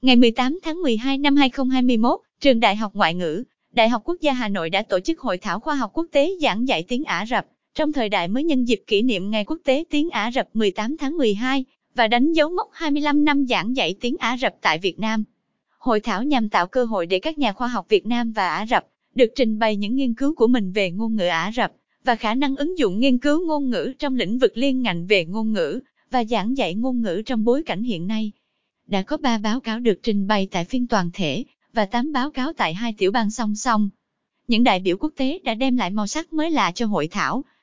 Ngày 18 tháng 12 năm 2021, Trường Đại học Ngoại ngữ, Đại học Quốc gia Hà Nội đã tổ chức Hội thảo khoa học quốc tế giảng dạy tiếng Ả Rập trong thời đại mới nhân dịp kỷ niệm Ngày Quốc tế tiếng Ả Rập 18 tháng 12 và đánh dấu mốc 25 năm giảng dạy tiếng Ả Rập tại Việt Nam. Hội thảo nhằm tạo cơ hội để các nhà khoa học Việt Nam và Ả Rập được trình bày những nghiên cứu của mình về ngôn ngữ Ả Rập và khả năng ứng dụng nghiên cứu ngôn ngữ trong lĩnh vực liên ngành về ngôn ngữ và giảng dạy ngôn ngữ trong bối cảnh hiện nay. Đã có 3 báo cáo được trình bày tại phiên toàn thể và 8 báo cáo tại 2 tiểu ban song song. Những đại biểu quốc tế đã đem lại màu sắc mới lạ cho hội thảo,